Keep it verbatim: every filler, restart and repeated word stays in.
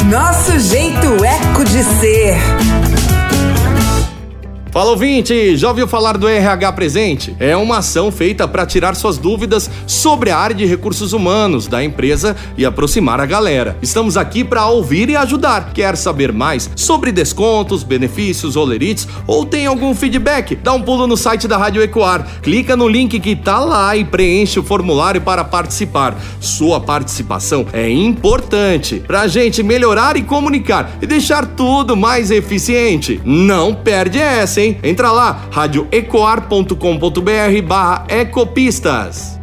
Nosso jeito eco de ser. Fala, ouvinte! Já ouviu falar do R H Presente? É uma ação feita para tirar suas dúvidas sobre a área de recursos humanos da empresa e aproximar a galera. Estamos aqui para ouvir e ajudar. Quer saber mais sobre descontos, benefícios, olerites ou tem algum feedback? Dá um pulo no site da Rádio Ecoar. Clica no link que tá lá e preenche o formulário para participar. Sua participação é importante para a gente melhorar e comunicar e deixar tudo mais eficiente. Não perde essa, hein? Entra lá, rádio ecoar ponto com ponto br barra ecopistas.